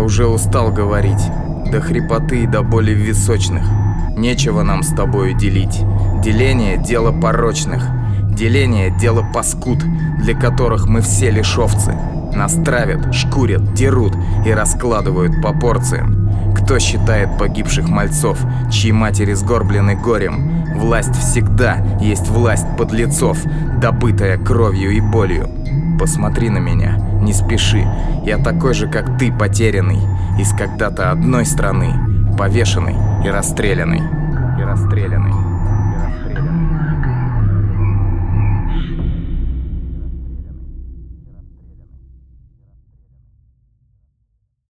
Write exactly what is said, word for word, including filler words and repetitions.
уже устал говорить, до хрипоты и до боли в височных. Нечего нам с тобою делить. Деление – дело порочных. Деление – дело паскуд, для которых мы все лишь овцы. Нас травят, шкурят, дерут и раскладывают по порциям. Кто считает погибших мальцов, чьи матери сгорблены горем? Власть всегда есть власть подлецов, добытая кровью и болью. Посмотри на меня, не спеши, я такой же, как ты, потерянный, из когда-то одной страны, повешенный и расстрелянный. И расстрелянный.